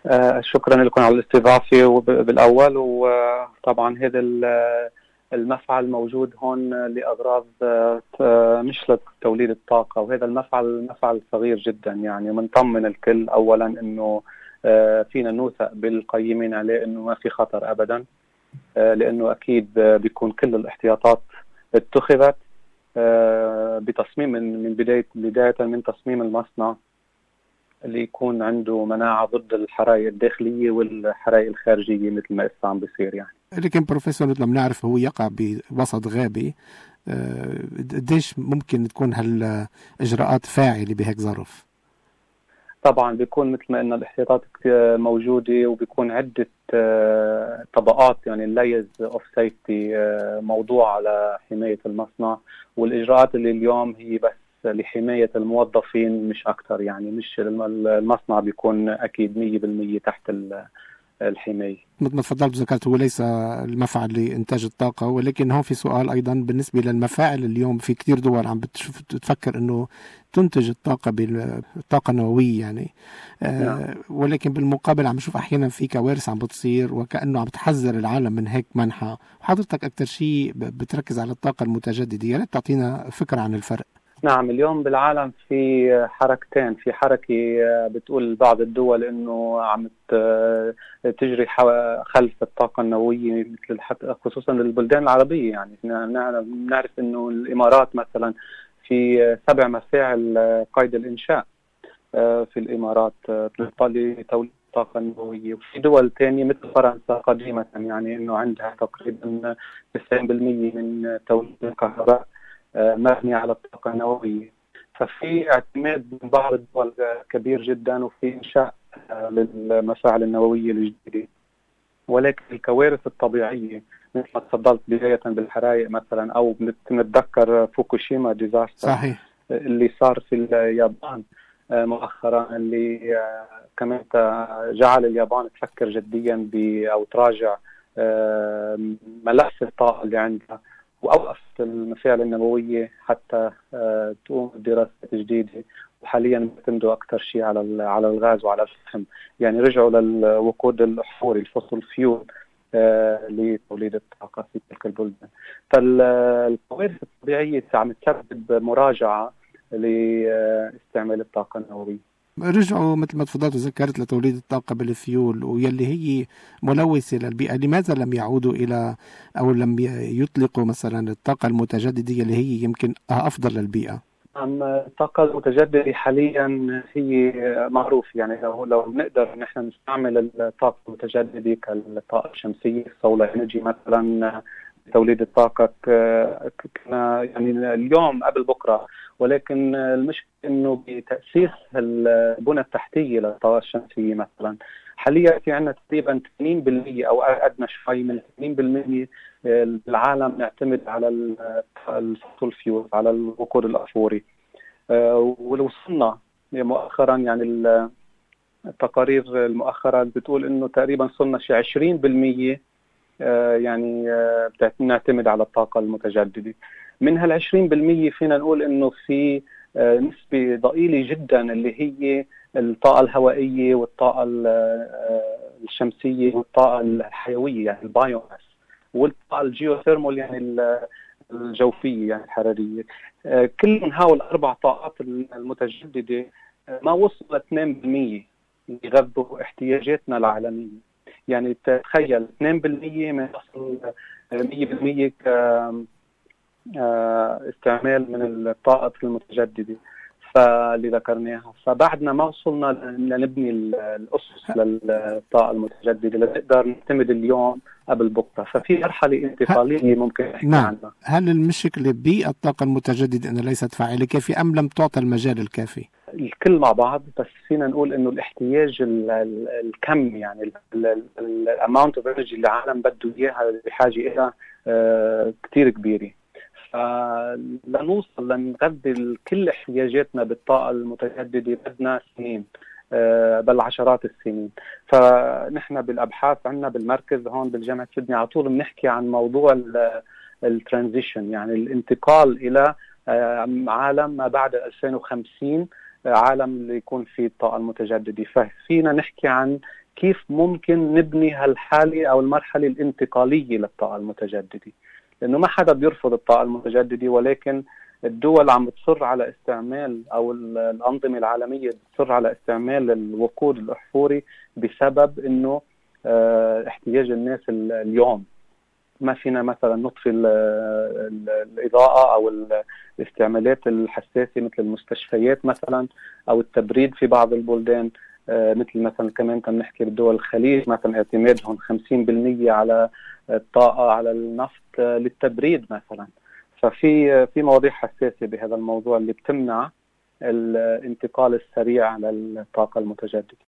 شكرا لكم على الاستضافة بالأول. وطبعا هذا المفعل موجود هون لأغراض مش لتوليد الطاقة، وهذا مفعل صغير جدا يعني، ومنطمن الكل أولا أنه فينا نوثق بالقيمين عليه أنه ما في خطر أبدا، لأنه أكيد بيكون كل الاحتياطات اتخذت بتصميم من بداية من تصميم المصنع اللي يكون عنده مناعة ضد الحرائق الداخلية والحرائق الخارجية مثل ما عم بيصير يعني. لكن بروفيسور مثل ما بنعرف هو يقع بوسط غابي، قديش ممكن تكون هالإجراءات فاعلة بهيك ظرف؟ طبعا بيكون مثل ما قلنا الاحتياطات موجودة، وبيكون عدة طبقات يعني layers of safety موضوع على حماية المصنع، والإجراءات اللي اليوم هي بس لحماية الموظفين مش أكثر يعني. مش المصنع بيكون أكيد 100% تحت الحماية. مثل ما تفضلت وذكرت هو ليس المفعل لإنتاج الطاقة، ولكن هون في سؤال أيضا بالنسبة للمفاعل. اليوم في كتير دول عم بتفكر أنه تنتج الطاقة بالطاقة النووية يعني. ولكن بالمقابل عم نشوف أحيانا في كوارث عم بتصير وكأنه عم تحذر العالم من هيك منحى. وحضرتك أكتر شيء بتركز على الطاقة المتجددة، يا ريت تعطينا فكرة عن الفرق. نعم، اليوم بالعالم في حركتين. في حركة بتقول بعض الدول انه عم تجري خلف الطاقة النووية، مثل خصوصا البلدان العربية يعني. نعرف انه الامارات مثلا في 7 مفاعل قيد الانشاء في الامارات لتوليد الطاقة النووية. وفي دول ثانية مثل فرنسا قديمة يعني انه عندها تقريبا 90% من توليد الكهرباء مبني على الطاقة النووية. ففي اعتماد من بعض الدول كبير جدا، وفي إنشاء للمفاعل النووية الجديدة. ولكن الكوارث الطبيعية مثل ما تفضلت بداية بالحرائق مثلا، أو نتذكر فوكوشيما ديزاستر صحيح. اللي صار في اليابان مؤخرا، اللي كمان جعل اليابان تفكر جديا أو تراجع ملف الطاقة اللي عندها، وأوقفت المفاعل النووية حتى تقوم بدراسات جديدة. وحاليا بيعتمدوا أكثر شيء على الغاز وعلى الفحم يعني. رجعوا للوقود الأحفوري الفوسل فيول لتوليد الطاقة في تلك البلدان. فالكوارث الطبيعية عم تسبب مراجعة لاستعمال الطاقة النووية. رجعوا مثل ما تفضلت وذكرت لتوليد الطاقة بالفيول، ويلي هي ملوثة للبيئة. لماذا لم يعودوا إلى أو لم يطلقوا مثلا الطاقة المتجددة اللي هي يمكن أفضل للبيئة؟ الطاقة المتجددة حاليا هي معروف يعني. لو نقدر نحن نستعمل الطاقة المتجددة كالطاقة الشمسية السولار انرجي مثلا توليد الطاقة كنا يعني اليوم قبل بكرة. ولكن المشكلة انه بتأسيس البنى التحتية للطاقة الشمسية مثلا حاليا في عندنا تقريبا 80% او ادنى شوي من 80% العالم نعتمد على الفوسل فيول، على الوقود الأحفوري. ولو وصلنا مؤخرا يعني التقارير المؤخرة بتقول انه تقريبا صرنا شي 20% يعني نعتمد على الطاقة المتجددة. من هال 20% فينا نقول انه في نسبة ضئيلة جدا اللي هي الطاقة الهوائية والطاقة الشمسية والطاقة الحيوية يعني البايوماس، والطاقة الجيوثيرمال يعني الجوفية يعني الحرارية. كل من هؤلاء الأربع طاقات المتجددة ما وصلوا 2% يغذوا احتياجاتنا العالمية. يعني تخيل 2% من أصل 100% استعمال من الطاقة المتجددة فاللي ذكرناها. فبعدنا ما وصلنا لنبني الأسس للطاقة المتجددة لنقدر نعتمد اليوم قبل بكرة. ففي مرحلة انتقالية ممكن نحكي عنها. هل المشكلة بالطاقة المتجددة أنها ليست فاعلة كافي أم لم تعطى المجال الكافي؟ الكل مع بعض، بس فينا نقول انه الاحتياج الكم يعني الاماونت اوف انرجي اللي العالم بده اياها بحاجه الى كثير كبيره. فلنوصل لنغذي كل احتياجاتنا بالطاقه المتجدده بدنا سنين، بل عشرات السنين. فنحن بالابحاث عندنا بالمركز هون بالجامعه سيدني على طول بنحكي عن موضوع الترانزيشن، يعني الانتقال الى عالم ما بعد 2050، عالم اللي يكون فيه الطاقة المتجددة. ففينا نحكي عن كيف ممكن نبني هالحالة أو المرحلة الانتقالية للطاقة المتجددة، لأنه ما حدا بيرفض الطاقة المتجددة، ولكن الدول عم بتصر على استعمال، أو الأنظمة العالمية بتصر على استعمال الوقود الأحفوري بسبب أنه احتياج الناس اليوم. ما فينا مثلا نطفي الإضاءة أو الاستعمالات الحساسة مثل المستشفيات مثلا، أو التبريد في بعض البلدان، مثل مثلا كمان بنحكي بدول الخليج مثلا اعتمادهم 50% على الطاقة على النفط للتبريد مثلا. ففي مواضيع حساسة بهذا الموضوع اللي بتمنع الانتقال السريع للطاقة المتجددة.